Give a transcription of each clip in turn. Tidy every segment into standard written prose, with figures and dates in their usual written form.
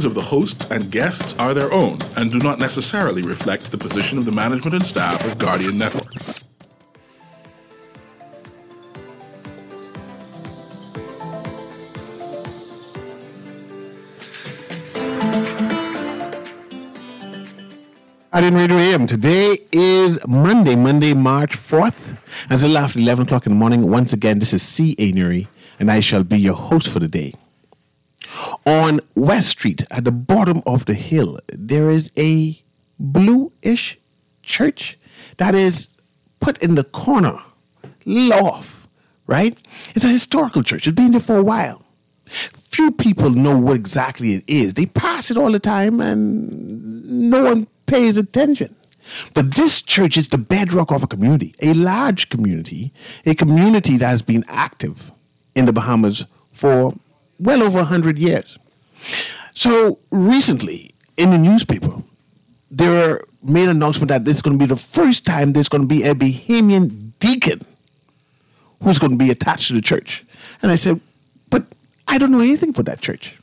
of the hosts and guests are their own and do not necessarily reflect the position of the management and staff of Guardian Network. Guardian Radio AM. Today is Monday, March 4th. As a little after 11 o'clock in the morning, once again, this is C.A. Nuri, and I shall be your host for the day. On West Street, at the bottom of the hill, there is a bluish church that is put in the corner, little off, right? It's a historical church. It's been there for a while. Few people know what exactly it is. They pass it all the time and no one pays attention. But this church is the bedrock of a community, a large community, a community that has been active in the Bahamas for well over 100 years. So recently, in the newspaper, there made an announcement that this is going to be the first time there's going to be a Bahamian deacon who's going to be attached to the church. And I said, but I don't know anything about that church.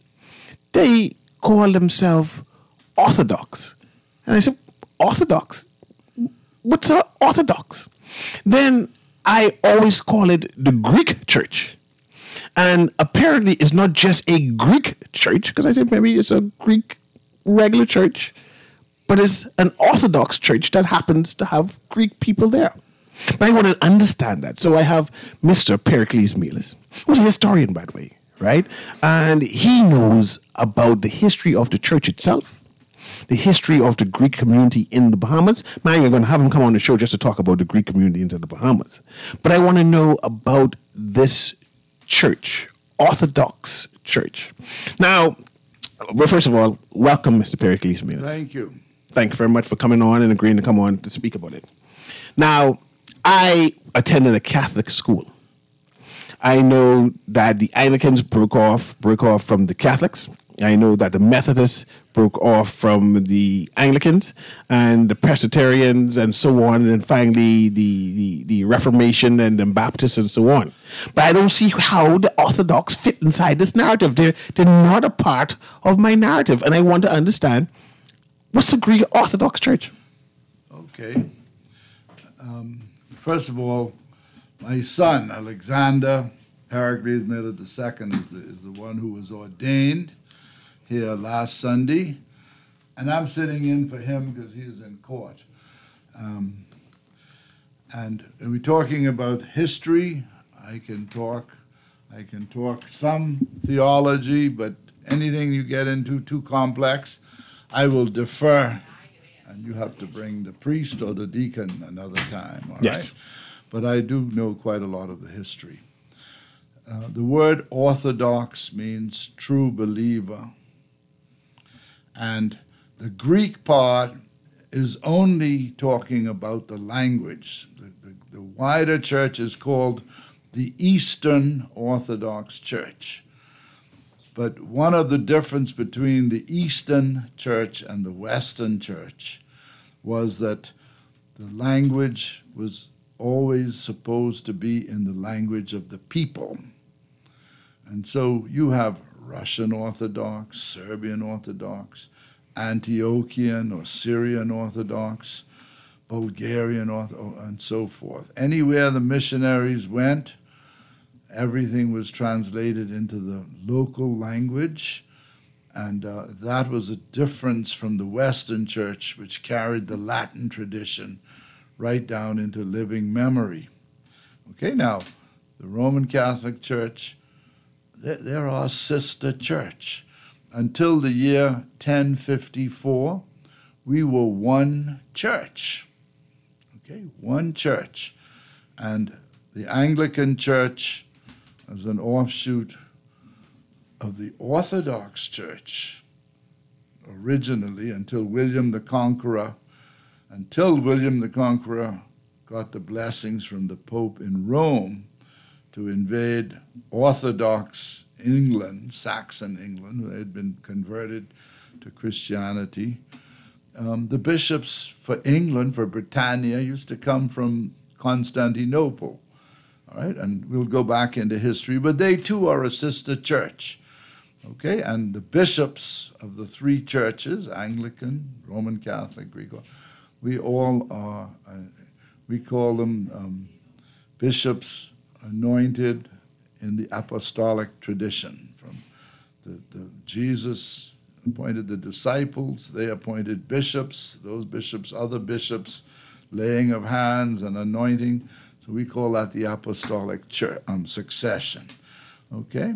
They call themselves Orthodox. And I said, Orthodox? What's an Orthodox? Then I always call it the Greek church. And apparently it's not just a Greek church, because I said maybe it's a Greek regular church, but it's an Orthodox church that happens to have Greek people there. But I want to understand that. So I have Mr. Pericles Mealis, who's a historian, by the way, right? And he knows about the history of the church itself, the history of the Greek community in the Bahamas. Man, we're going to have him come on the show just to talk about the Greek community into the Bahamas. But I want to know about this church, Orthodox church. Now, well, first of all, welcome, Mr. Pericles Mealis. Thank you. Thank you very much for coming on and agreeing to come on to speak about it. Now, I attended a Catholic school. I know that the Anglicans broke off from the Catholics. I know that the Methodists broke off from the Anglicans and the Presbyterians and so on, and finally the Reformation and the Baptists and so on. But I don't see how the Orthodox fit inside this narrative. They're not a part of my narrative, and I want to understand, what's the Greek Orthodox Church? Okay. First of all, my son, Alexander Pericles Mealis II, is the one who was ordained here last Sunday, and I'm sitting in for him because he's in court. And we're talking about history. I can talk some theology, but anything you get into too complex, I will defer, and you have to bring the priest or the deacon another time, all yes. right? But I do know quite a lot of the history. The word Orthodox means true believer. And the Greek part is only talking about the language. The wider church is called the Eastern Orthodox Church. But one of the difference between the Eastern Church and the Western Church was that the language was always supposed to be in the language of the people. And so you have Russian Orthodox, Serbian Orthodox, Antiochian or Syrian Orthodox, Bulgarian Orthodox, and so forth. Anywhere the missionaries went, everything was translated into the local language, and that was a difference from the Western Church, which carried the Latin tradition right down into living memory. Okay, now, the Roman Catholic Church, they're our sister church. Until the year 1054, we were one church. Okay, one church. And the Anglican Church, as an offshoot of the Orthodox Church, originally, until William the Conqueror got the blessings from the Pope in Rome to invade Orthodox England, Saxon England, who had been converted to Christianity. The bishops for England, for Britannia, used to come from Constantinople, all right? And we'll go back into history, but they too are a sister church. Okay, and the bishops of the three churches, Anglican, Roman Catholic, Greek, we all are, we call them bishops anointed in the apostolic tradition. From the Jesus appointed the disciples, they appointed bishops, those bishops, other bishops, laying of hands and anointing. So we call that the apostolic succession. Okay?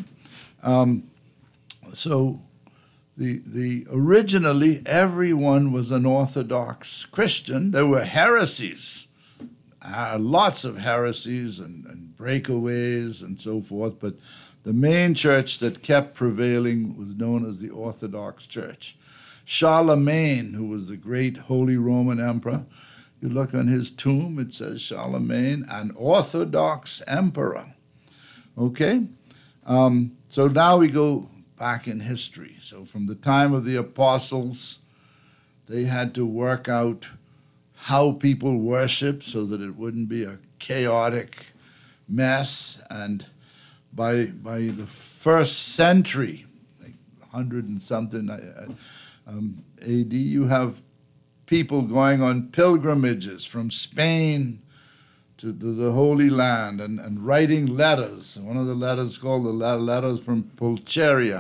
So the originally everyone was an Orthodox Christian. There were heresies, lots of heresies and breakaways and so forth, but the main church that kept prevailing was known as the Orthodox Church. Charlemagne, who was the great Holy Roman Emperor, you look on his tomb, it says Charlemagne, an Orthodox Emperor. Okay? So now we go back in history. So from the time of the apostles, they had to work out how people worship so that it wouldn't be a chaotic mess. And by the first century, like 100 and something AD, you have people going on pilgrimages from Spain to the Holy Land and writing letters. One of the letters called the Letters from Pulcheria.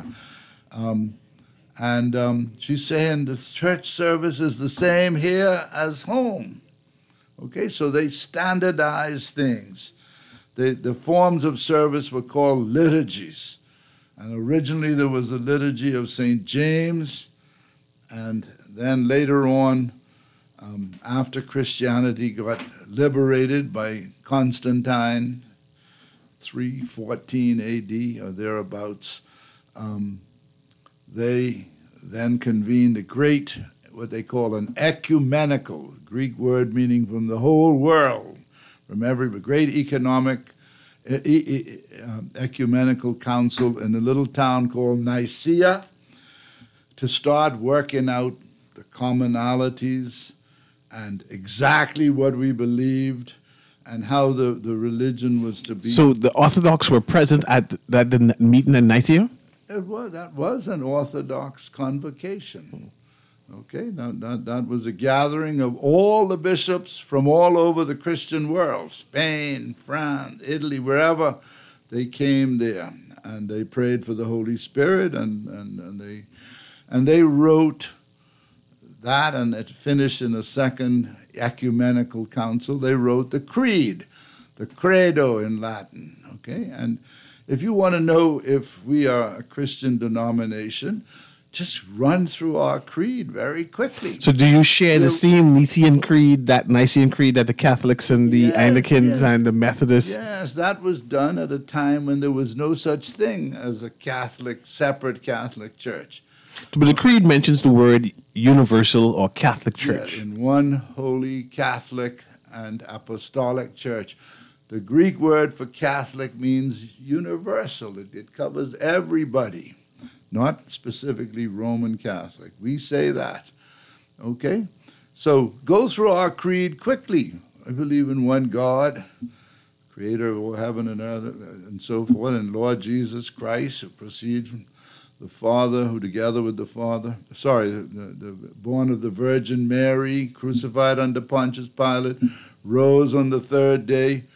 She's saying the church service is the same here as home. Okay, so they standardized things. The forms of service were called liturgies. And originally there was the liturgy of St. James, and then later on, after Christianity got liberated by Constantine, 314 AD or thereabouts, they then convened a great, what they call an ecumenical, Greek word meaning from the whole world, from every great ecumenical council in a little town called Nicaea to start working out the commonalities and exactly what we believed and how the religion was to be. So the Orthodox were present at the meeting in Nicaea? That was an Orthodox convocation. Okay, that was a gathering of all the bishops from all over the Christian world, Spain, France, Italy, wherever they came there. And they prayed for the Holy Spirit, and they wrote that, and it finished in a second ecumenical council. They wrote the creed, the credo in Latin, okay? And if you want to know if we are a Christian denomination, just run through our creed very quickly. So do you share the same Nicene Creed that the Catholics and the Anglicans and the Methodists? Yes, that was done at a time when there was no such thing as a separate Catholic church. But the creed mentions the word universal or Catholic Church. Yeah, in one holy Catholic and apostolic church. The Greek word for Catholic means universal. It covers everybody, not specifically Roman Catholic. We say that. Okay? So go through our creed quickly. I believe in one God, creator of all heaven and earth, and so forth, and Lord Jesus Christ, who proceeds from the Father, who together with the Father, born of the Virgin Mary, crucified under Pontius Pilate, rose on the third day.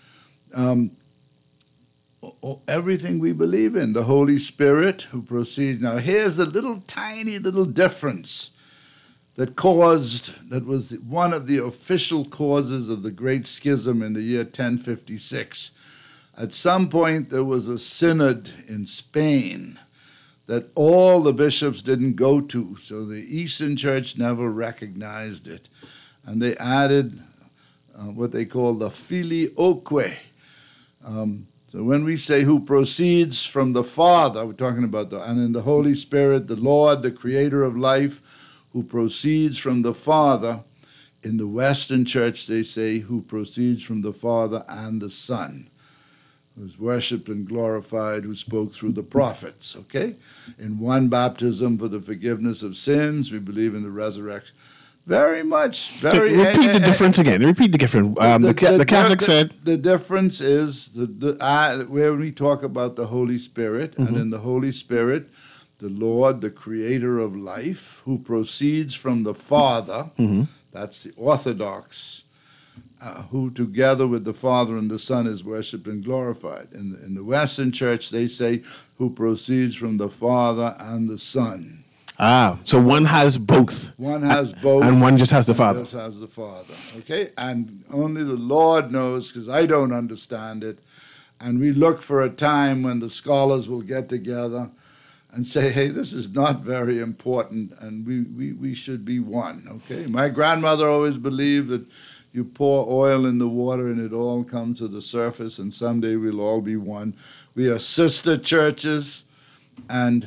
Everything we believe in, the Holy Spirit who proceeds. Now here's a tiny little difference that was one of the official causes of the Great Schism in the year 1056. At some point there was a synod in Spain that all the bishops didn't go to, so the Eastern Church never recognized it. And they added what they call the filioque. So when we say who proceeds from the Father, we're talking about and in the Holy Spirit, the Lord, the creator of life, who proceeds from the Father. In the Western Church, they say who proceeds from the Father and the Son, who's worshipped and glorified, who spoke through the prophets, okay? In one baptism for the forgiveness of sins, we believe in the resurrection. Very much. Repeat the difference again. Repeat the difference. The Catholic said... The difference is when we talk about the Holy Spirit, and in the Holy Spirit, the Lord, the creator of life, who proceeds from the Father. That's the Orthodox, who together with the Father and the Son is worshipped and glorified. In the Western Church, they say, who proceeds from the Father and the Son. So one has both. One has both. And one just has the Father. Just has the Father. Okay? And only the Lord knows, because I don't understand it. And we look for a time when the scholars will get together and say, hey, this is not very important, and we should be one. Okay? My grandmother always believed that you pour oil in the water and it all comes to the surface, and someday we'll all be one. We are sister churches, and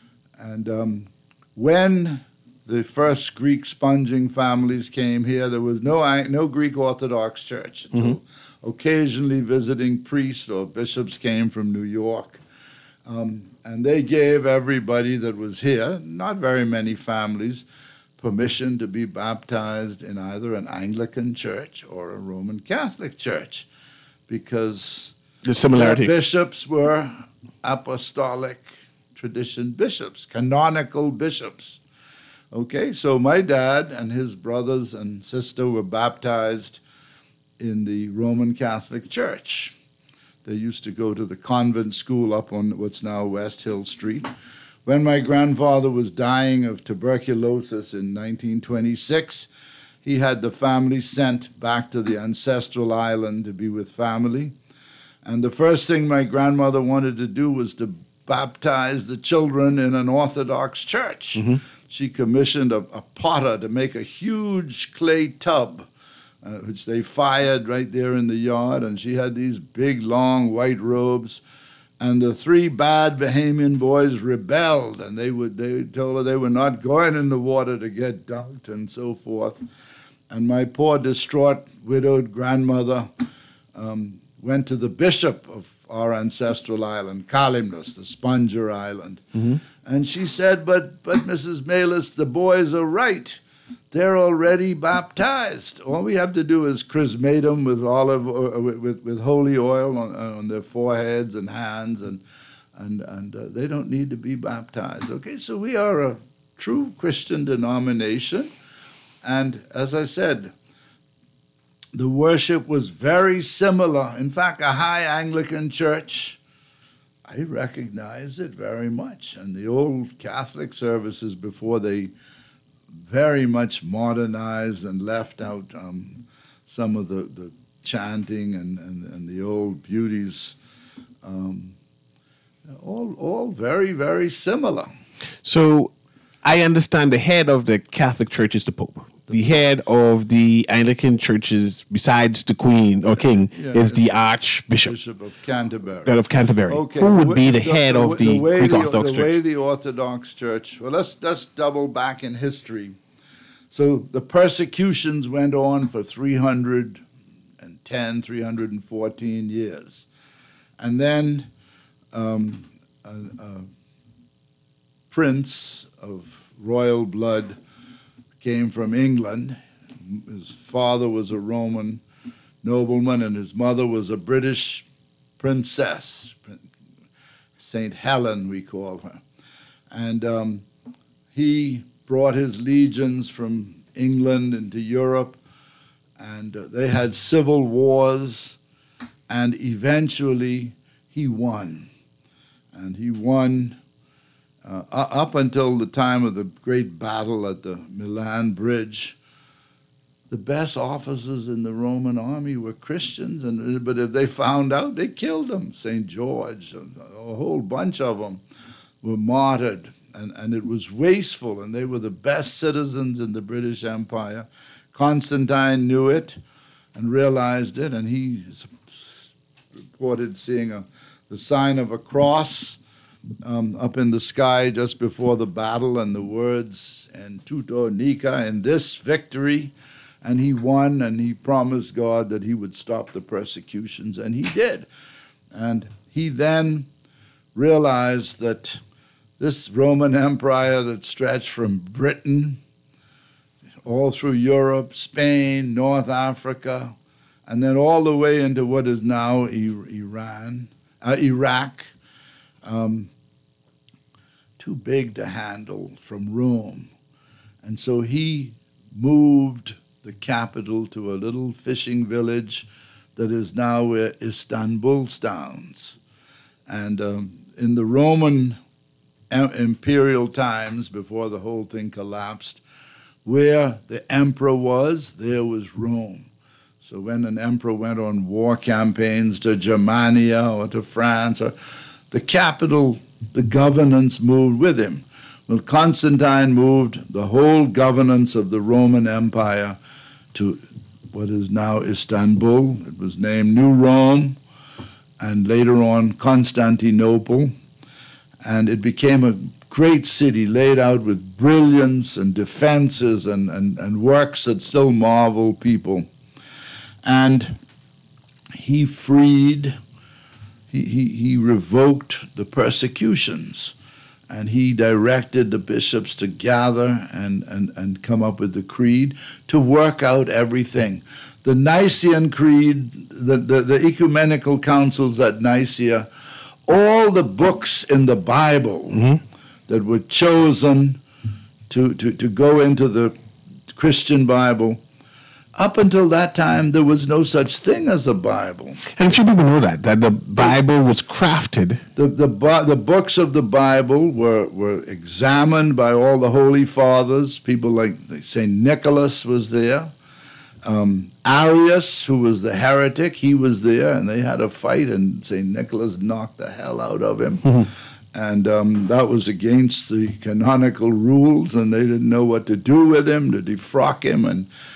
when the first Greek sponging families came here, there was no Greek Orthodox church until occasionally visiting priests or bishops came from New York. And they gave everybody that was here, not very many families, permission to be baptized in either an Anglican church or a Roman Catholic church, because The similarity. their bishops were apostolic tradition bishops, canonical bishops. Okay, so my dad and his brothers and sister were baptized in the Roman Catholic Church. They used to go to the convent school up on what's now West Hill Street. When my grandfather was dying of tuberculosis in 1926, he had the family sent back to the ancestral island to be with family. And the first thing my grandmother wanted to do was to baptize the children in an Orthodox church. She commissioned a potter to make a huge clay tub, which they fired right there in the yard, and she had these big, long white robes. And the three bad Bahamian boys rebelled, and they told her they were not going in the water to get dunked and so forth. And my poor, distraught, widowed grandmother went to the bishop of our ancestral island, Kalymnos, the Sponger Island. And she said, but Mrs. Malis, the boys are right. They're already baptized. All we have to do is chrismate them with with holy oil on their foreheads and hands, and they don't need to be baptized. Okay, so we are a true Christian denomination, and as I said, the worship was very similar. In fact, a high Anglican church, I recognize it very much. And the old Catholic services before they very much modernized and left out some of the chanting and the old beauties, all very, very similar. So I understand the head of the Catholic Church is the Pope. The head of the Anglican churches, besides the Queen or King, is the Archbishop. Bishop of Canterbury. Head of Canterbury. Okay. Who would be the head of the Greek Orthodox The Church? way the Orthodox Church, well, let's double back in history. So the persecutions went on for 310, 314 years. And then a prince of royal blood came from England. His father was a Roman nobleman, and his mother was a British princess, St. Helen, we call her. And he brought his legions from England into Europe, and they had civil wars, and eventually he won. And he won up until the time of the great battle at the Milan Bridge. The best officers in the Roman army were Christians, but if they found out, they killed them. St. George, a whole bunch of them were martyred, and it was wasteful, and they were the best citizens in the British Empire. Constantine knew it and realized it, and he reported seeing the sign of a cross up in the sky just before the battle, and the words, "En tuto nica," in this victory, and he won, and he promised God that he would stop the persecutions, and he did. And he then realized that this Roman Empire that stretched from Britain all through Europe, Spain, North Africa, and then all the way into what is now Iraq, too big to handle from Rome. And so he moved the capital to a little fishing village that is now where Istanbul stands. And in the Roman imperial times, before the whole thing collapsed, where the emperor was, there was Rome. So when an emperor went on war campaigns to Germania or to France, or the capital, the governance moved with him. Well, Constantine moved the whole governance of the Roman Empire to what is now Istanbul. It was named New Rome, and later on Constantinople. And it became a great city laid out with brilliance and defenses and works that still marvel people. And he freed, he revoked the persecutions, and he directed the bishops to gather and come up with the creed to work out everything. The Nicene Creed, the ecumenical councils at Nicaea, all the books in the Bible that were chosen to go into the Christian Bible, up until that time, there was no such thing as a Bible. And few people know that the Bible was crafted. The books of the Bible were examined by all the Holy Fathers. People like St. Nicholas was there. Arius, who was the heretic, he was there, and they had a fight, and St. Nicholas knocked the hell out of him. And that was against the canonical rules, and they didn't know what to do with him, to defrock him.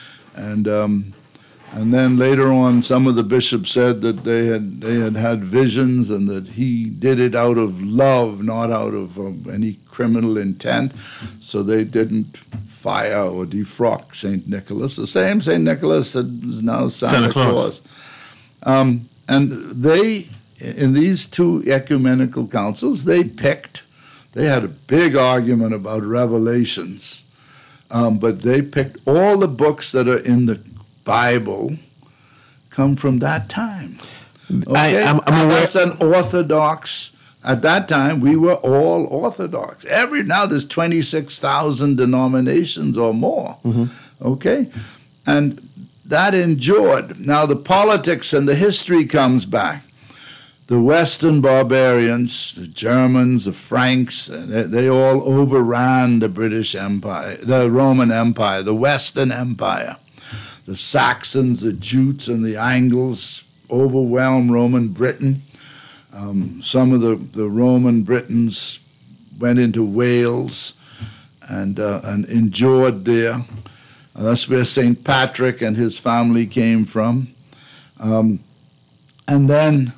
And then later on, some of the bishops said that they had visions, and that he did it out of love, not out of any criminal intent. So they didn't fire or defrock St. Nicholas. The same St. Nicholas that is now Santa Claus. And they, in these two ecumenical councils, they had a big argument about Revelations. But they picked all the books that are in the Bible come from that time. Okay? I'm aware. That's an Orthodox. At that time, we were all Orthodox. Now there's 26,000 denominations or more. Okay? And that endured. Now the politics and the history comes back. The Western barbarians, the Germans, the Franks, they all overran the British Empire, the Roman Empire, the Western Empire. The Saxons, the Jutes, and the Angles overwhelmed Roman Britain. Some of the Roman Britons went into Wales and endured there. That's where St. Patrick and his family came from. And then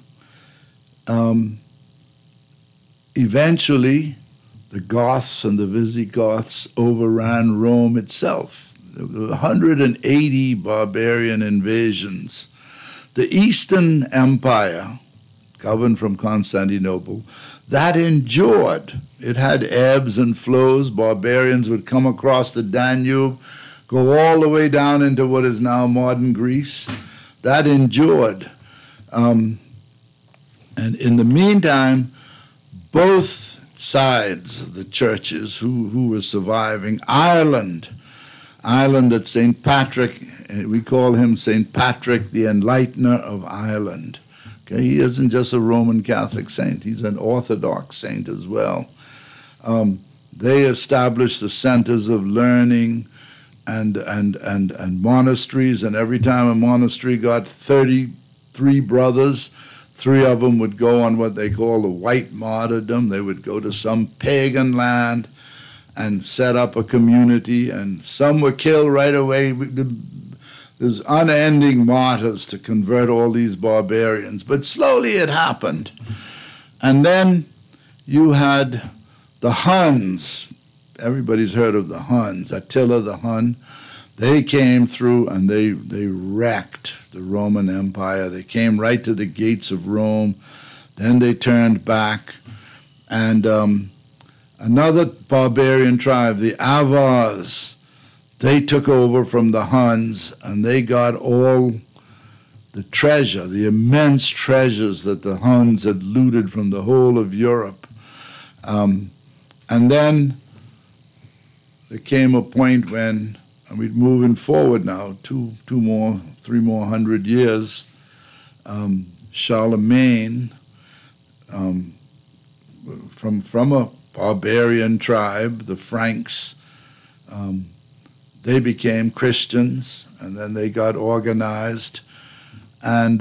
eventually, the Goths and the Visigoths overran Rome itself. There were 180 barbarian invasions. The Eastern Empire, governed from Constantinople, that endured. It had ebbs and flows. Barbarians would come across the Danube, go all the way down into what is now modern Greece. That endured. And in the meantime, both sides of the churches who were surviving, Ireland that St. Patrick, we call him St. Patrick, the Enlightener of Ireland. Okay, he isn't just a Roman Catholic saint, he's an Orthodox saint as well. They established the centers of learning and monasteries, and every time a monastery got 33 brothers, 3 of them would go on what they call the white martyrdom. They would go to some pagan land and set up a community, and some were killed right away. There's unending martyrs to convert all these barbarians, but slowly it happened. And then you had the Huns. Everybody's heard of the Huns, Attila the Hun. They came through and they wrecked the Roman Empire. They came right to the gates of Rome. Then they turned back. And another barbarian tribe, the Avars, they took over from the Huns, and they got all the treasure, the immense treasures that the Huns had looted from the whole of Europe. And And then there came a point when, I mean, moving forward now, 3 more hundred years, Charlemagne, from a barbarian tribe, the Franks, they became Christians, and then they got organized, and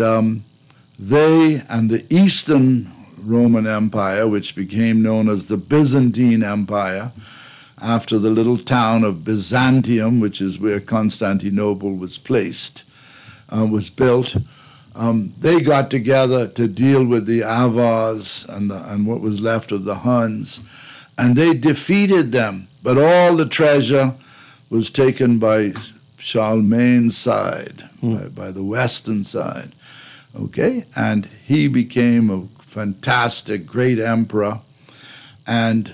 they and the Eastern Roman Empire, which became known as the Byzantine Empire, after the little town of Byzantium, which is where Constantinople was placed, was built. They got together to deal with the Avars and what was left of the Huns, and they defeated them. But all the treasure was taken by Charlemagne's side, by the western side. Okay, and he became a fantastic, great emperor. And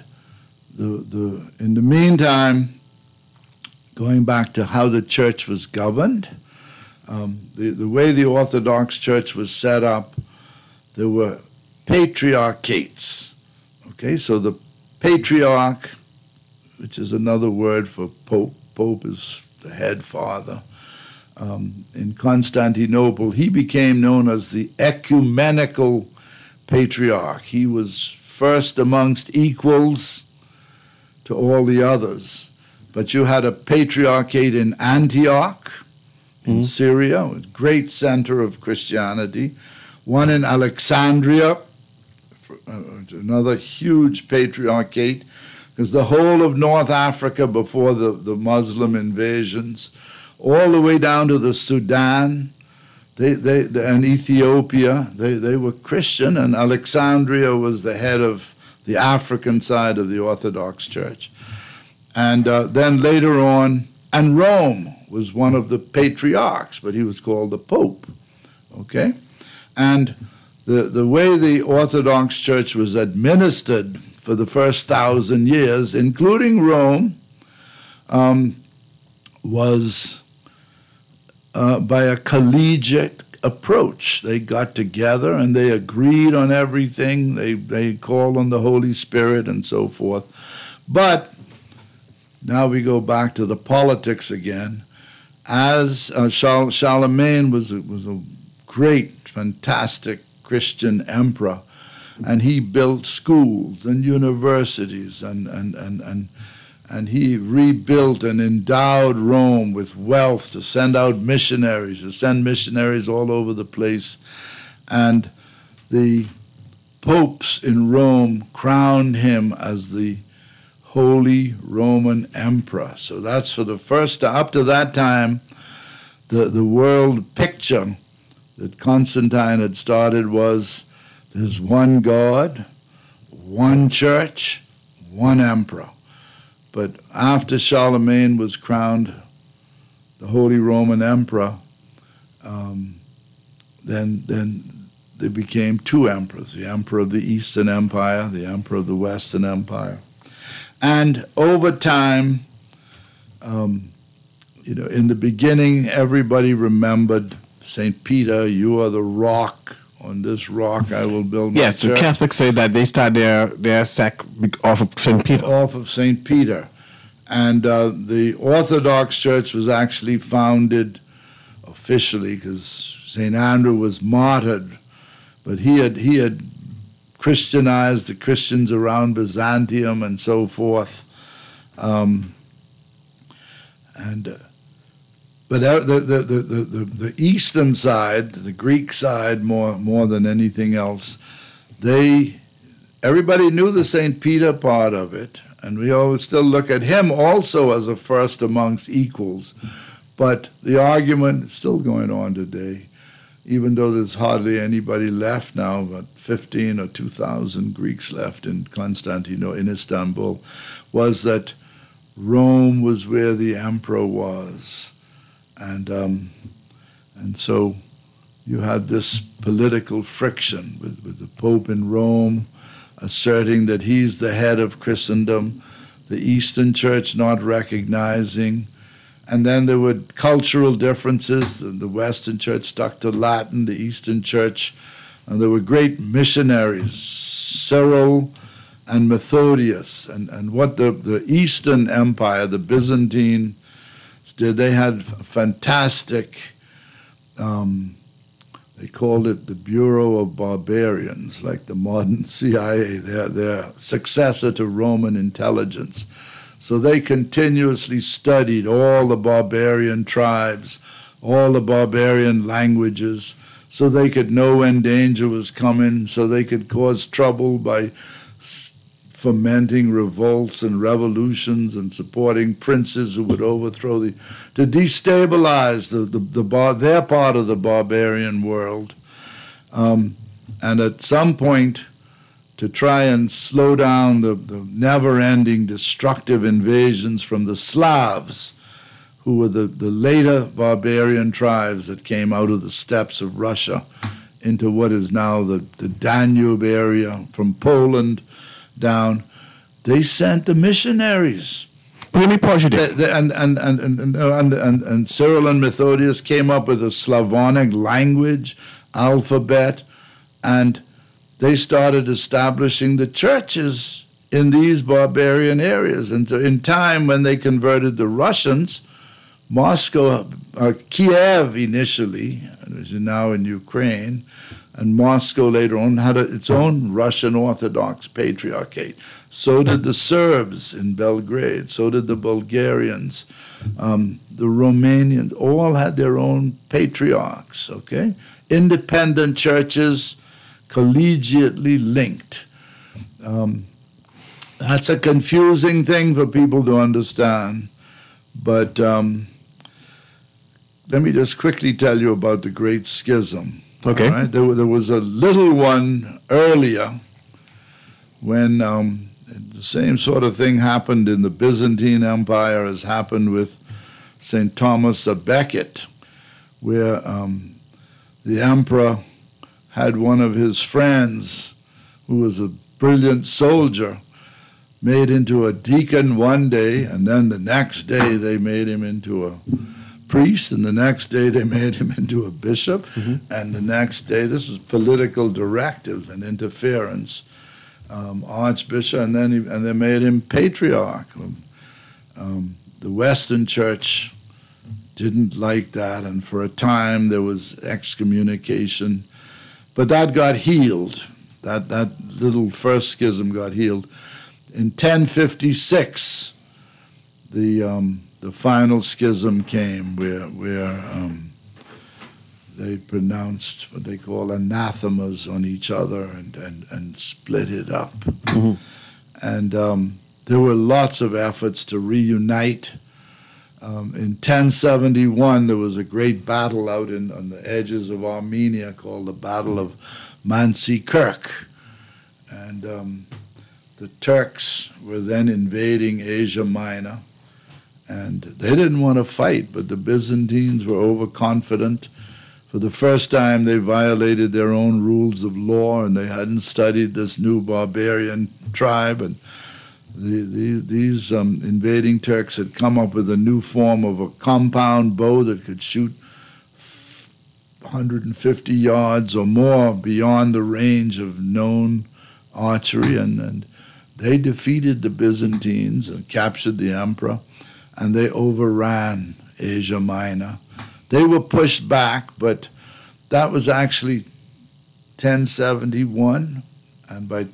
in the meantime, going back to how the church was governed, the way the Orthodox Church was set up, there were patriarchates. Okay, so the patriarch, which is another word for pope, pope is the head father, in Constantinople, he became known as the ecumenical patriarch. He was first amongst equals to all the others. But you had a patriarchate in Antioch, in Syria, a great center of Christianity. One in Alexandria, another huge patriarchate, because the whole of North Africa before the Muslim invasions, all the way down to the Sudan, and Ethiopia, they were Christian, and Alexandria was the head of the African side of the Orthodox Church. And then later on, and Rome was one of the patriarchs, but he was called the Pope, okay? And the way the Orthodox Church was administered for the first 1,000 years, including Rome, was by a collegiate approach. They got together and they agreed on everything. They called on the Holy Spirit and so forth. But now we go back to the politics again. As Charlemagne was a great, fantastic Christian emperor, and he built schools and universities, and he rebuilt and endowed Rome with wealth to send out missionaries, to send missionaries all over the place. And the popes in Rome crowned him as the Holy Roman Emperor. So that's for the first time. Up to that time, the world picture that Constantine had started was there's one God, one church, one emperor. But after Charlemagne was crowned the Holy Roman Emperor, then there became two emperors, the Emperor of the Eastern Empire, the Emperor of the Western Empire. And over time, in the beginning, everybody remembered St. Peter, you are the rock. On this rock I will build my church. Yes, the Catholics say that they start their sect off of St. Peter. Off of St. Peter. And the Orthodox Church was actually founded officially because St. Andrew was martyred, but he had Christianized the Christians around Byzantium and so forth. But the Eastern side, the Greek side, more than anything else, everybody knew the St. Peter part of it, and we always still look at him also as a first amongst equals. But the argument is still going on today, even though there's hardly anybody left now, but 15 or 2,000 Greeks left in Constantinople, in Istanbul, was that Rome was where the emperor was. And so you had this political friction with the Pope in Rome asserting that he's the head of Christendom, the Eastern Church not recognizing, and then there were cultural differences. The Western Church stuck to Latin, the Eastern Church, and there were great missionaries. Cyril and Methodius. And what the Eastern Empire, the Byzantine, did, they had fantastic, they called it the Bureau of Barbarians, like the modern CIA, their successor to Roman intelligence. So they continuously studied all the barbarian tribes, all the barbarian languages, so they could know when danger was coming, so they could cause trouble by fomenting revolts and revolutions and supporting princes who would overthrow to destabilize their part of the barbarian world. And at some point, to try and slow down the never-ending destructive invasions from the Slavs, who were the later barbarian tribes that came out of the steppes of Russia into what is now the Danube area, from Poland down. They sent the missionaries. Let me pause you there. And Cyril and Methodius came up with a Slavonic language, alphabet, and they started establishing the churches in these barbarian areas. And so in time, when they converted the Russians, Moscow, Kiev initially, which is now in Ukraine, and Moscow later on had its own Russian Orthodox patriarchate. So did the Serbs in Belgrade. So did the Bulgarians. The Romanians all had their own patriarchs, okay? Independent churches, collegiately linked. That's a confusing thing for people to understand. But let me just quickly tell you about the Great Schism. Okay. Right? There was a little one earlier when the same sort of thing happened in the Byzantine Empire as happened with St. Thomas of Becket, where the emperor had one of his friends, who was a brilliant soldier, made into a deacon one day, and then the next day they made him into a priest, and the next day they made him into a bishop, and the next day, this is political directives and interference, archbishop, and then they made him patriarch. The Western Church didn't like that, and for a time there was excommunication, but that got healed. That little first schism got healed. In 1056, the final schism came where they pronounced what they call anathemas on each other and split it up. And there were lots of efforts to reunite. In 1071, there was a great battle out on the edges of Armenia called the Battle of Mansi Kirk. And the Turks were then invading Asia Minor. And they didn't want to fight, but the Byzantines were overconfident. For the first time, they violated their own rules of law, and they hadn't studied this new barbarian tribe. And these invading Turks had come up with a new form of a compound bow that could shoot 150 yards or more beyond the range of known archery. And they defeated the Byzantines and captured the emperor. And they overran Asia Minor. They were pushed back, but that was actually 1071, and by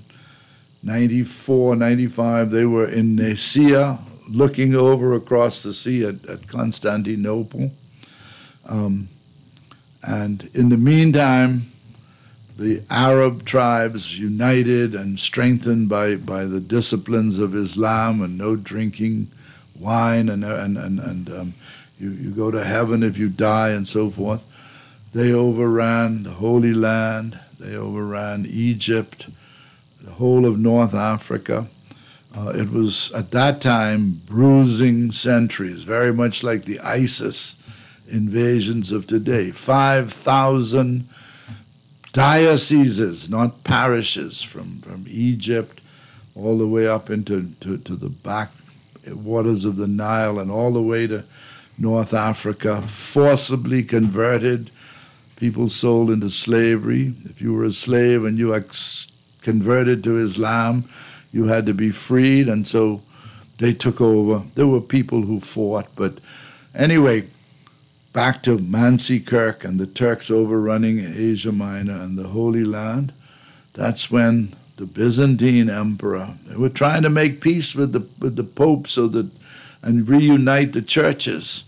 1094, 95, they were in Nicaea, looking over across the sea at Constantinople. And in the meantime, the Arab tribes, united and strengthened by the disciplines of Islam and no drinking wine, and you go to heaven if you die, and so forth. They overran the Holy Land. They overran Egypt, the whole of North Africa. It was, at that time, bruising centuries, very much like the ISIS invasions of today. 5,000 dioceses, not parishes, from Egypt all the way up into the back waters of the Nile and all the way to North Africa, forcibly converted, people sold into slavery. If you were a slave and you converted to Islam, you had to be freed, and so they took over. There were people who fought, but anyway, back to Mansi Kirk and the Turks overrunning Asia Minor and the Holy Land. That's when the Byzantine emperor, they were trying to make peace with the Pope and reunite the churches.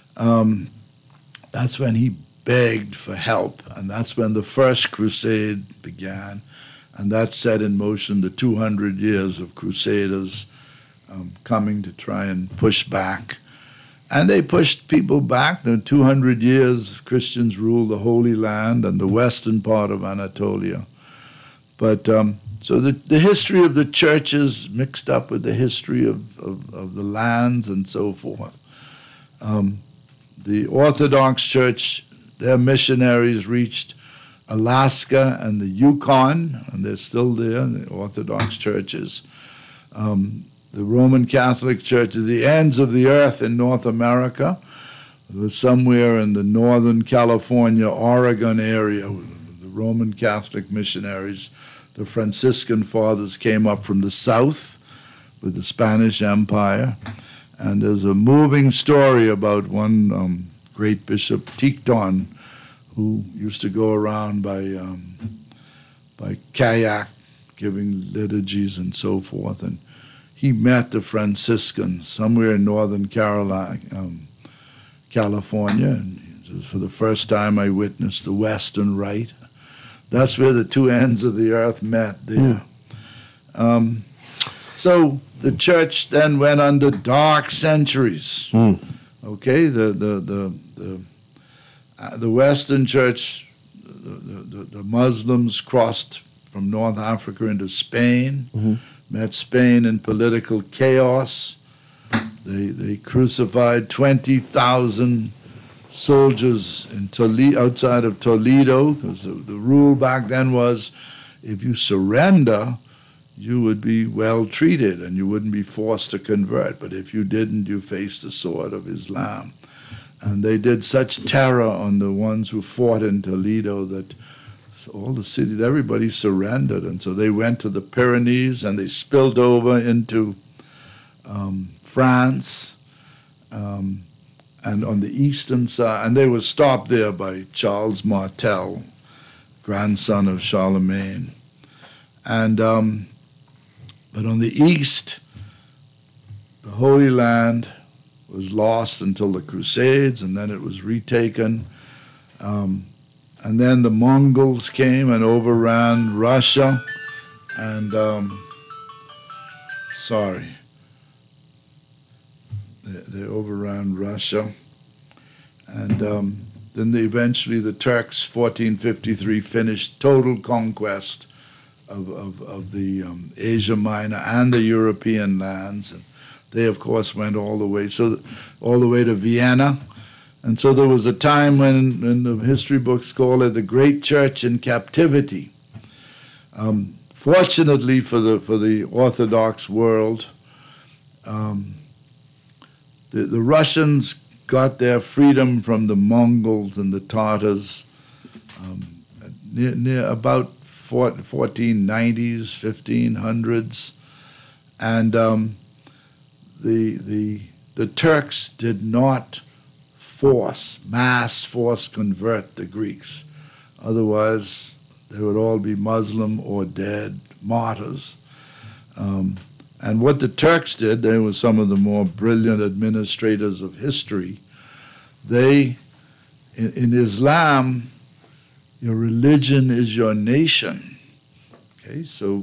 That's when he begged for help, and that's when the First Crusade began, and that set in motion the 200 years of Crusaders coming to try and push back. And they pushed people back. The 200 years Christians ruled the Holy Land and the western part of Anatolia. But so the history of the churches mixed up with the history of the lands and so forth. The Orthodox Church, their missionaries reached Alaska and the Yukon, and they're still there, the Orthodox churches. The Roman Catholic Church at the ends of the earth in North America. It was somewhere in the northern California, Oregon area. The Roman Catholic missionaries, the Franciscan fathers came up from the south with the Spanish Empire. And there's a moving story about one great Bishop Ticton, who used to go around by kayak, giving liturgies and so forth. And he met the Franciscans somewhere in northern California, and for the first time I witnessed the Western Rite. That's where the two ends of the earth met there. Yeah. So the church then went under dark centuries. Okay, the Western Church, the Muslims crossed from North Africa into Spain. Met Spain in political chaos. They crucified 20,000 soldiers in Toledo, outside of Toledo, because the rule back then was if you surrender, you would be well treated and you wouldn't be forced to convert. But if you didn't, you faced the sword of Islam. And they did such terror on the ones who fought in Toledo that all the cities, everybody surrendered, and so they went to the Pyrenees and they spilled over into France, and on the eastern side, and they were stopped there by Charles Martel, grandson of Charlemagne, and but on the east, the Holy Land was lost until the Crusades, and then it was retaken. And then the Mongols came and overran Russia, and they overran Russia, and then eventually the Turks, 1453, finished total conquest of the Asia Minor and the European lands, and they of course went all the way to Vienna. And so there was a time when the history books call it the Great Church in Captivity. Fortunately for the Orthodox world, the Russians got their freedom from the Mongols and the Tatars near about 1490s, 1500s, and the Turks did not mass force convert the Greeks. Otherwise, they would all be Muslim or dead, martyrs. And what the Turks did, they were some of the more brilliant administrators of history. They, in Islam, your religion is your nation. Okay, so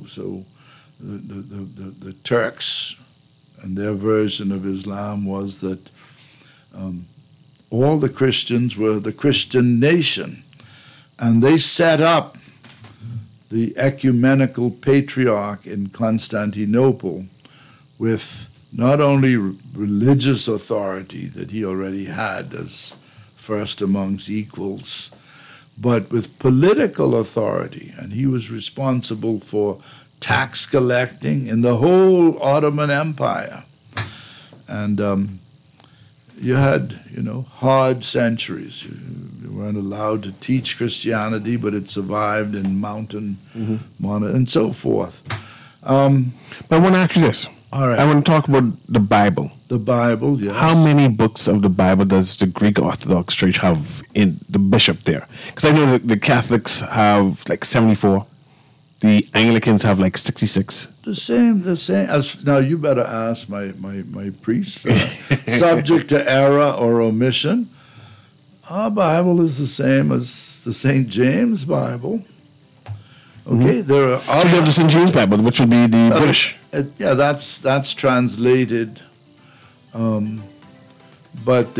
the Turks and their version of Islam was that all the Christians were the Christian nation, and they set up the ecumenical patriarch in Constantinople with not only religious authority that he already had as first amongst equals, but with political authority, and he was responsible for tax collecting in the whole Ottoman Empire. And you had, hard centuries. You weren't allowed to teach Christianity, but it survived in mountain, and so forth. But I want to ask you this. All right. I want to talk about the Bible. The Bible, yes. How many books of the Bible does the Greek Orthodox Church have in the bishop there? Because I know that the Catholics have like 74. The Anglicans have like 66. The same as now. You better ask my priest. Subject to error or omission. Our Bible is the same as the St. James Bible. Okay, there are So you have the St. James Bible, which would be the British. That's translated, but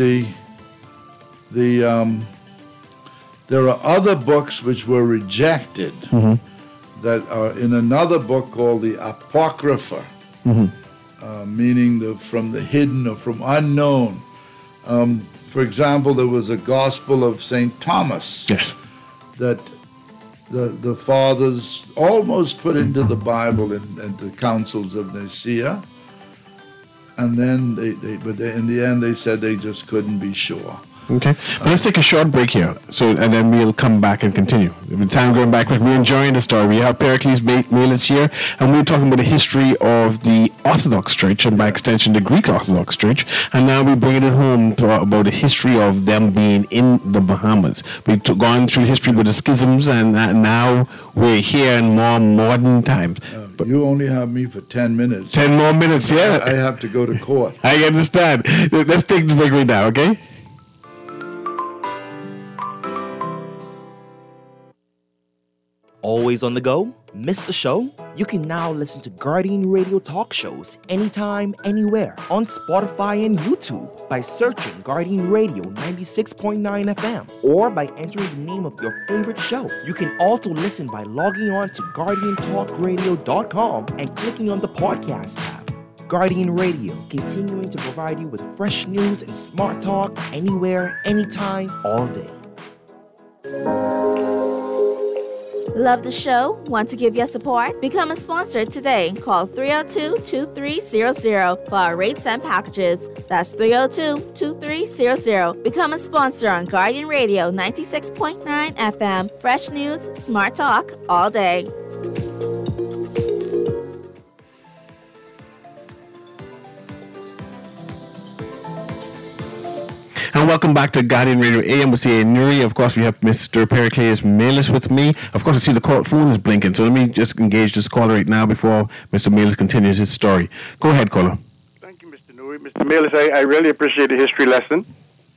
there are other books which were rejected that are in another book called the Apocrypha, meaning from the hidden or from unknown. For example, there was a Gospel of St. Thomas that the fathers almost put into the Bible in the councils of Nicaea, and then but in the end they said they just couldn't be sure. Okay, but let's take a short break here, and then we'll come back and continue. The time going back, we're enjoying the story. We have Pericles Melis here, and we're talking about the history of the Orthodox Church, and by extension, the Greek Orthodox Church. And now we're bringing it home about the history of them being in the Bahamas. We've gone through history with the schisms, and now we're here in more modern times. But you only have me for 10 minutes. 10 more minutes, yeah. I have to go to court. I understand. Let's take the break right now, okay? Always on the go? Missed the show? You can now listen to Guardian Radio talk shows anytime, anywhere on Spotify and YouTube by searching Guardian Radio 96.9 FM or by entering the name of your favorite show. You can also listen by logging on to GuardianTalkRadio.com and clicking on the podcast tab. Guardian Radio, continuing to provide you with fresh news and smart talk anywhere, anytime, all day. Love the show? Want to give your support? Become a sponsor today. Call 302-2300 for our rates and packages. That's 302-2300. Become a sponsor on Guardian Radio 96.9 FM. Fresh news, smart talk, all day. And welcome back to Guardian Radio AM with C.A. Nuri. Of course, we have Mr. Pericles Melis with me. Of course, I see the phone is blinking, so let me just engage this caller right now before Mr. Melis continues his story. Go ahead, caller. Thank you, Mr. Nuri. Mr. Melis, I really appreciate the history lesson.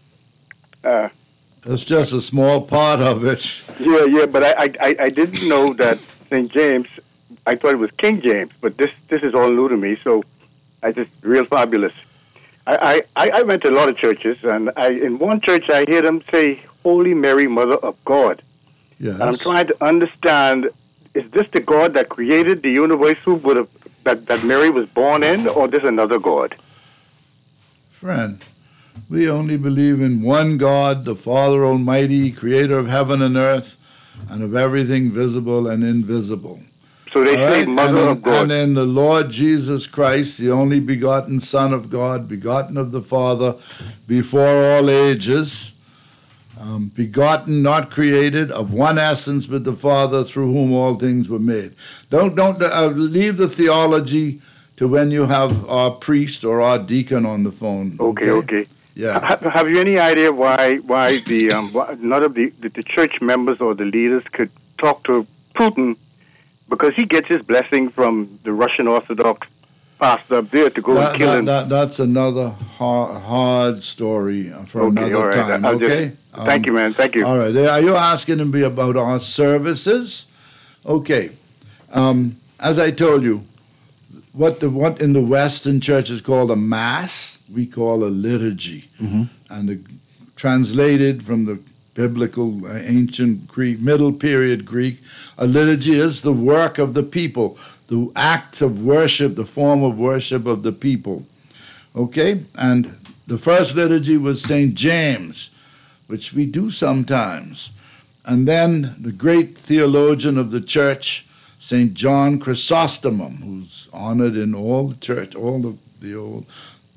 It's just a small part of it. Yeah, but I didn't know that St. James, I thought it was King James, but this is all new to me, so I just real fabulous. I went to a lot of churches, and in one church I hear them say, Holy Mary, Mother of God. Yes. And I'm trying to understand, is this the God that created the universe that Mary was born in, or this another God? Friend, we only believe in one God, the Father Almighty, creator of heaven and earth, and of everything visible and invisible. So they say Mother of God. And in the Lord Jesus Christ, the only begotten Son of God, begotten of the Father, before all ages, begotten, not created, of one essence with the Father, through whom all things were made. Don't leave the theology to when you have our priest or our deacon on the phone. Okay. Yeah. Have you any idea why none of the church members or the leaders could talk to Putin? Because he gets his blessing from the Russian Orthodox pastor up there to go and kill him. That's another hard story for another time. Okay? Thank you, man. Thank you. All right. Are you asking me about our services? Okay. As I told you, what in the Western church is called a mass, we call a liturgy. And translated from the biblical, ancient Greek, middle period Greek, a liturgy is the work of the people, the act of worship, the form of worship of the people. Okay? And the first liturgy was St. James, which we do sometimes. And then the great theologian of the church, St. John Chrysostom, who's honored in all the church, all the old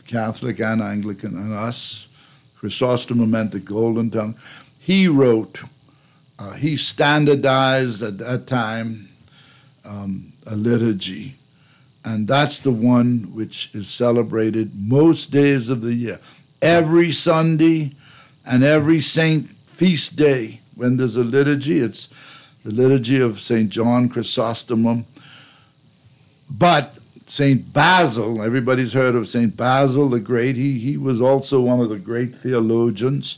Catholic and Anglican, and us. Chrysostom meant the golden tongue. He wrote, he standardized at that time a liturgy, and that's the one which is celebrated most days of the year. Every Sunday and every saint feast day, when there's a liturgy, it's the liturgy of St. John Chrysostom. But St. Basil, everybody's heard of St. Basil the Great. He was also one of the great theologians.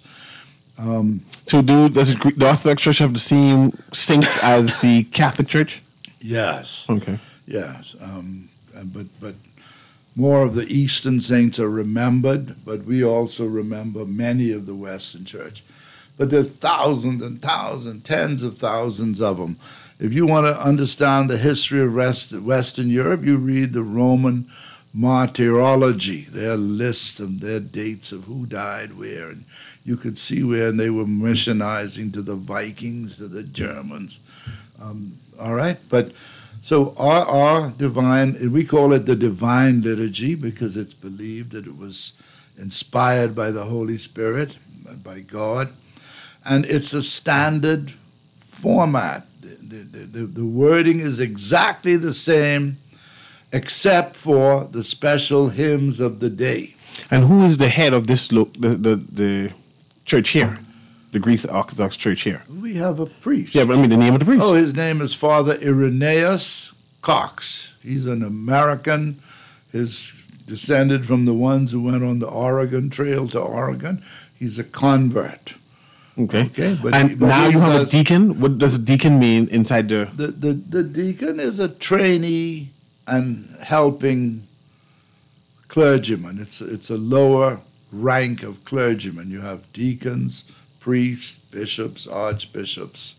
So does the Orthodox Church have the same saints as the Catholic Church? Yes. Okay. Yes. But more of the Eastern saints are remembered, but we also remember many of the Western Church. But there's thousands and thousands, tens of thousands of them. If you want to understand the history of Western Europe, you read the Roman martyrology, their list of their dates of who died where, and you could see where they were missionizing to the Vikings, to the Germans. All right, but so our divine, we call it the Divine Liturgy because it's believed that it was inspired by the Holy Spirit, by God, and it's a standard format. The wording is exactly the same, except for the special hymns of the day. And who is the head of this the church here, the Greek Orthodox Church here? We have a priest. Yeah, but I mean the name of the priest. Oh, his name is Father Irenaeus Cox. He's an American. He's descended from the ones who went on the Oregon Trail to Oregon. He's a convert. Okay. But now you have a deacon. What does a deacon mean inside the? The deacon is a trainee and helping clergyman. It's a lower rank of clergymen. You have deacons, priests, bishops, archbishops.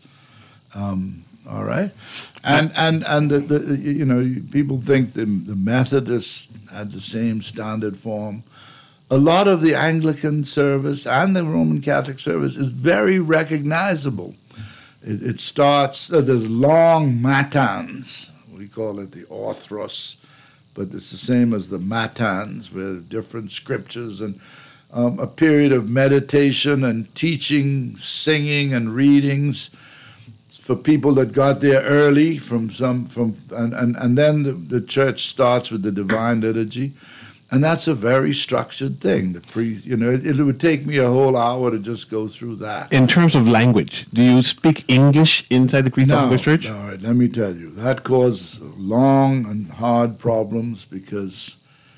All right, and people think the Methodists had the same standard form. A lot of the Anglican service and the Roman Catholic service is very recognizable. It starts, there's long matins. We call it the orthros, but it's the same as the matins, with different scriptures and a period of meditation and teaching, singing, and readings for people that got there early and then the church starts with the Divine Liturgy. And that's a very structured thing. The priest, it would take me a whole hour to just go through that. In terms of language, do you speak English inside the Greek Orthodox Church? All right, let me tell you. That caused long and hard problems because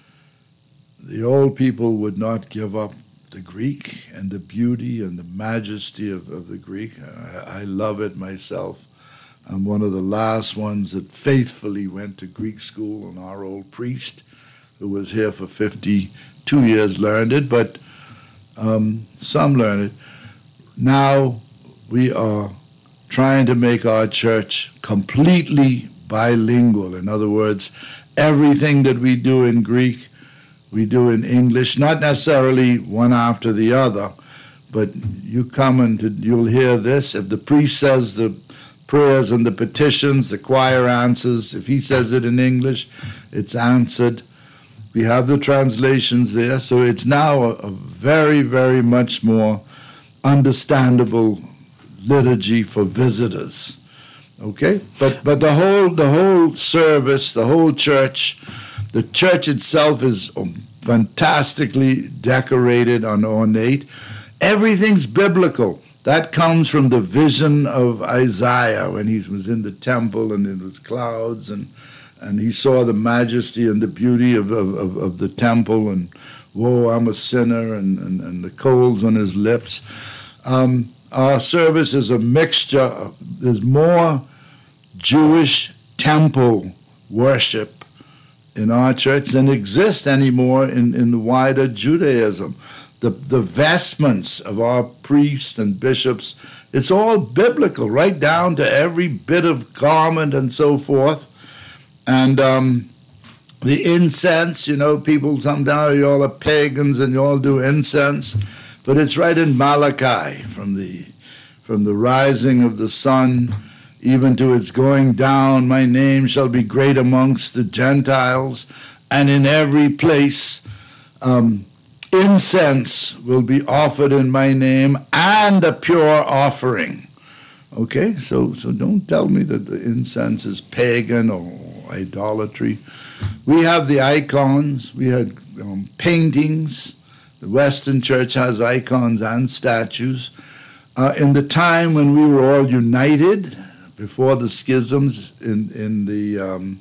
the old people would not give up the Greek and the beauty and the majesty of the Greek. I love it myself. I'm one of the last ones that faithfully went to Greek school, and our old priest, who was here for 52 years, learned it, but some learned it. Now we are trying to make our church completely bilingual. In other words, everything that we do in Greek, we do in English, not necessarily one after the other, but you come and you'll hear this. If the priest says the prayers and the petitions, the choir answers. If he says it in English, it's answered. We have the translations there, so it's now a very, very much more understandable liturgy for visitors. Okay, but the whole service, the whole church, the church itself is fantastically decorated and ornate. Everything's biblical. That comes from the vision of Isaiah when he was in the temple and it was clouds and he saw the majesty and the beauty of the temple and, whoa, I'm a sinner, and the coals on his lips. Our service is a mixture. There's more Jewish temple worship in our church than exists anymore in the wider Judaism. The vestments of our priests and bishops, it's all biblical, right down to every bit of garment and so forth. And the incense, people sometimes, you all are pagans and you all do incense, but it's right in Malachi, from the rising of the sun even to its going down, my name shall be great amongst the Gentiles, and in every place incense will be offered in my name and a pure offering. Okay, so don't tell me that the incense is pagan or idolatry. We have the icons. We had paintings. The Western Church has icons and statues. In the time when we were all united, before the schisms in the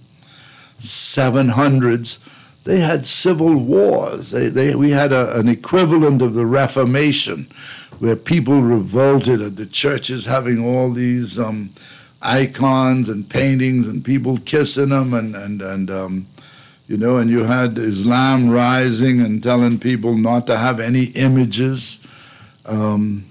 700s, they had civil wars. We had an equivalent of the Reformation, where people revolted at the churches having all these icons and paintings and people kissing them, and you had Islam rising and telling people not to have any images, and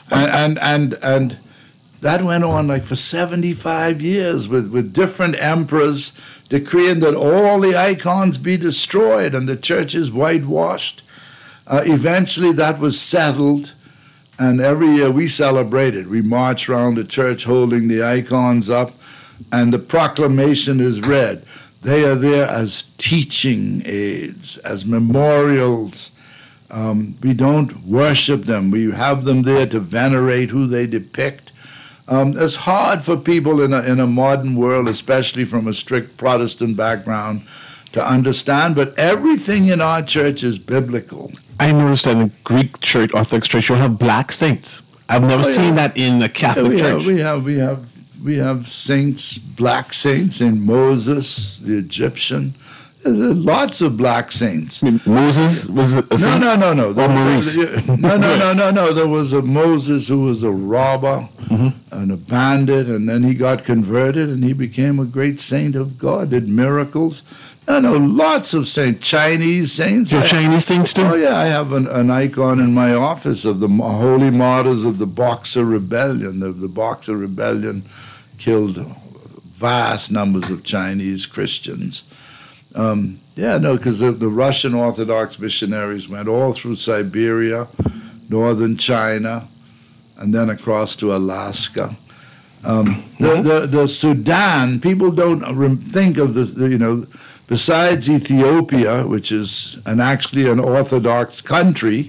that went on like for 75 years with different emperors decreeing that all the icons be destroyed and the churches whitewashed. Eventually that was settled, and every year we celebrated. We marched around the church holding the icons up, and the proclamation is read. They are there as teaching aids, as memorials. We don't worship them. We have them there to venerate who they depict. It's hard for people in a modern world, especially from a strict Protestant background, to understand, but everything in our church is biblical. I noticed that in the Greek church, Orthodox church, you'll have black saints. I've never seen that in the Catholic church. We have saints, black saints, in Moses, the Egyptian. Lots of black saints. Moses was a saint? No. Or Maurice? No. There was a Moses who was a robber and a bandit, and then he got converted, and he became a great saint of God, did miracles. No, lots of saints. Chinese saints. Your Chinese saints too? Oh, yeah, I have an icon in my office of the holy martyrs of the Boxer Rebellion. The Boxer Rebellion killed vast numbers of Chinese Christians. Because the Russian Orthodox missionaries went all through Siberia, northern China, and then across to Alaska. The Sudan, people don't think of besides Ethiopia, which is actually an Orthodox country,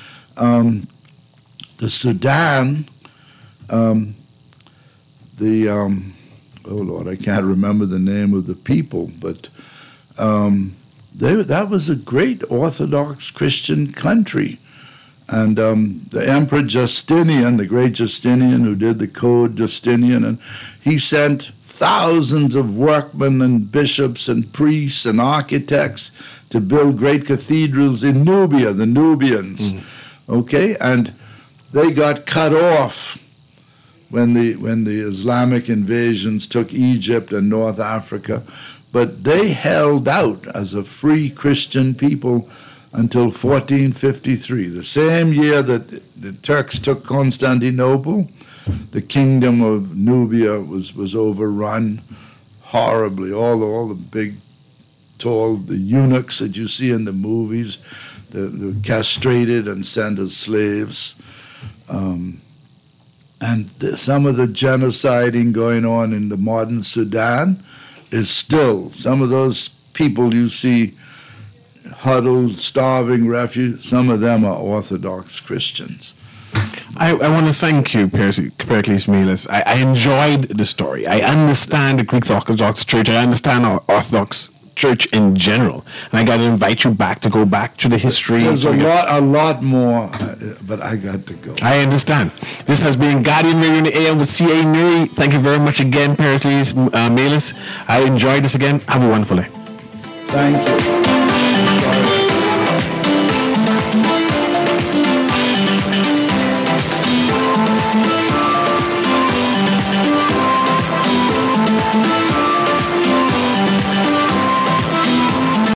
the Sudan, oh Lord, I can't remember the name of the people, but that was a great Orthodox Christian country. And the Emperor Justinian, the great Justinian who did the Code Justinian, and he sent thousands of workmen and bishops and priests and architects to build great cathedrals in Nubia, the Nubians. Okay? And they got cut off when the Islamic invasions took Egypt and North Africa. But they held out as a free Christian people until 1453. The same year that the Turks took Constantinople, the kingdom of Nubia was overrun horribly. All the big, tall, the eunuchs that you see in the movies, they were castrated and sent as slaves. And some of the genociding going on in the modern Sudan is still, some of those people you see huddled, starving, refugees, some of them are Orthodox Christians. I want to thank you, Pericles Mealis. I enjoyed the story. I understand the Greek Orthodox Church. I understand our Orthodox Church in general. And I got to invite you back to go back to the history. There's a lot more, but I got to go. I understand. This has been Guardian Radio in the AM with C.A. Nuri. Thank you very much again, Pericles Mealis. I enjoyed this again. Have a wonderful day. Thank you.